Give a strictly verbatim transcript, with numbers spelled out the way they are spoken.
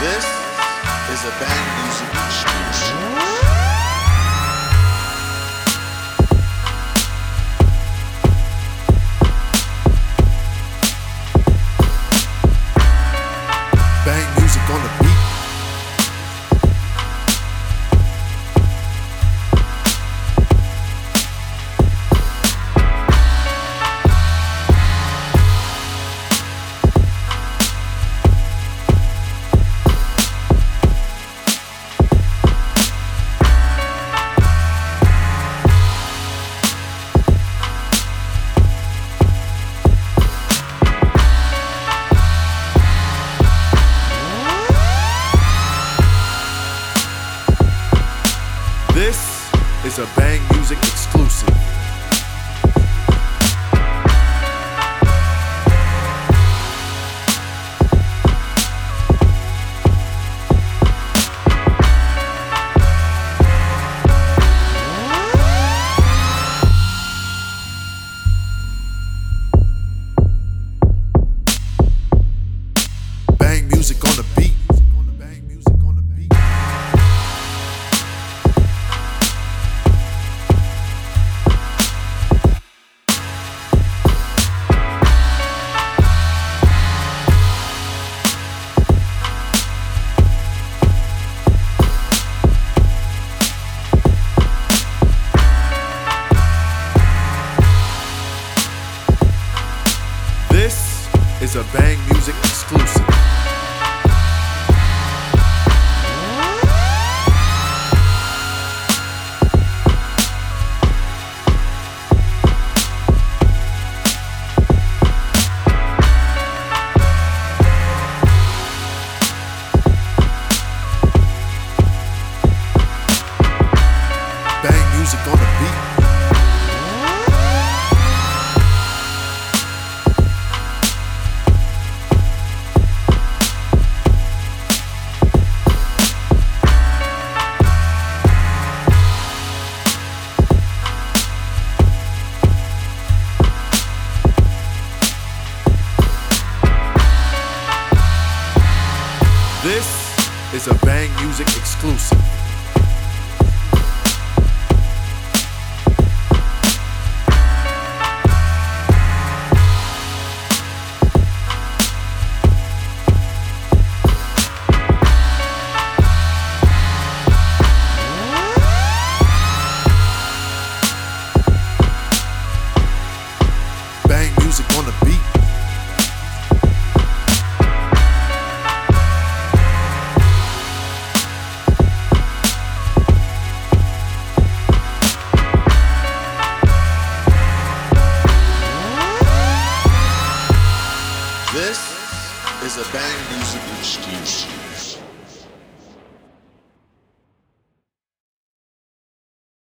This is a Bang Music exclusive. Bang music on the beat. This is a Bang Music exclusive. Bang music on the beat. This is a Bang Music exclusive. Bang music on the beat. This is a Bang Music exclusive. Bang music on the beat. This is a Bang Music exclusive.